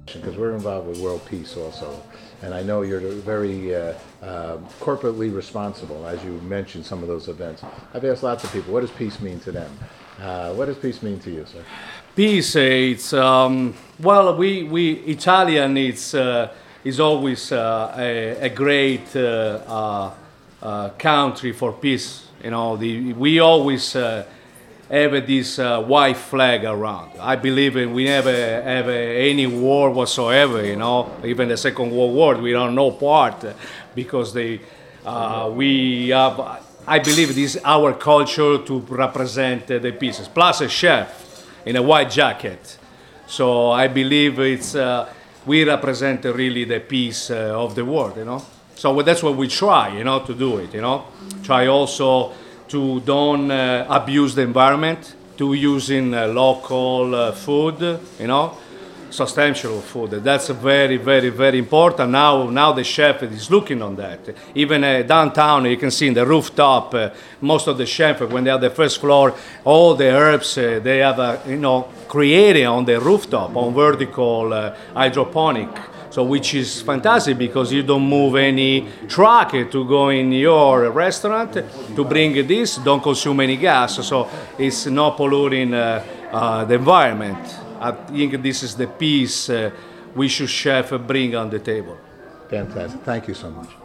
because we're involved with world peace also, and I know you're very corporately responsible, as you mentioned some of those events. I've asked lots of people, what does peace mean to them? What does peace mean to you, sir? Peace, it's well, we Italian. It's is always a great country for peace. You know, we always have this white flag around. I believe we never have any war whatsoever. You know, even the Second World War, we don't know part because we have. I believe this is our culture to represent the pieces. Plus a chef in a white jacket. So I believe it's we represent really the peace of the world, you know. So that's what we try, you know, to do it, you know. Try also to don't abuse the environment, to using local food, you know, substantial food. That's very, very, very important. Now the chef is looking on that. Even downtown, you can see in the rooftop, most of the chefs, when they have the first floor, all the herbs they have, you know, created on the rooftop, on vertical hydroponic. So which is fantastic because you don't move any truck to go in your restaurant to bring this, don't consume any gas. So it's not polluting the environment. I think this is the piece we should chef bring on the table. Fantastic. Thank you so much.